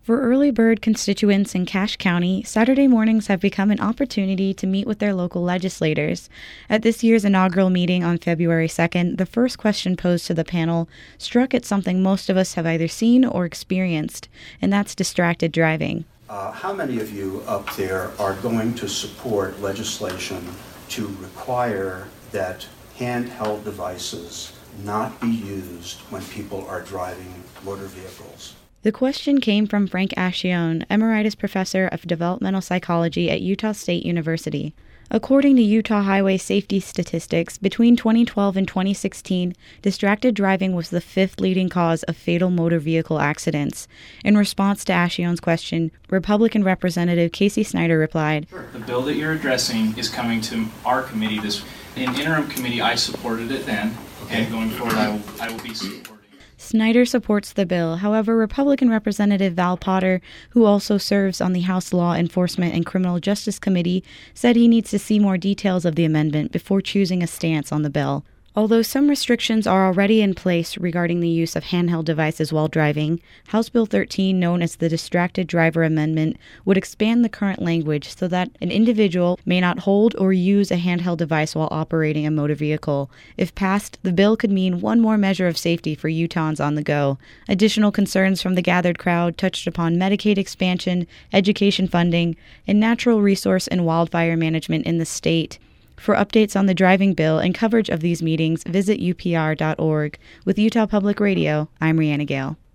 For early bird constituents in Cache County, Saturday mornings have become an opportunity to meet with their local legislators. At this year's inaugural meeting on February 2nd, the first question posed to the panel struck at something most of us have either seen or experienced, and that's distracted driving. How many of you up there are going to support legislation to require that handheld devices not be used when people are driving motor vehicles? The question came from Frank Ascione, Emeritus Professor of Developmental Psychology at Utah State University. According to Utah Highway Safety Statistics, between 2012 and 2016, distracted driving was the fifth leading cause of fatal motor vehicle accidents. In response to Ascione's question, Republican Representative Casey Snyder replied, Sure. The bill that you're addressing is coming to our committee in interim committee. I supported it then, and going forward I will be supporting it. Snyder supports the bill. However, Republican Representative Val Potter, who also serves on the House Law Enforcement and Criminal Justice Committee, said he needs to see more details of the amendment before choosing a stance on the bill. Although some restrictions are already in place regarding the use of handheld devices while driving, House Bill 13, known as the Distracted Driver Amendment, would expand the current language so that an individual may not hold or use a handheld device while operating a motor vehicle. If passed, the bill could mean one more measure of safety for Utahns on the go. Additional concerns from the gathered crowd touched upon Medicaid expansion, education funding, and natural resource and wildfire management in the state. For updates on the driving bill and coverage of these meetings, visit upr.org. With Utah Public Radio, I'm Rhianna Gale.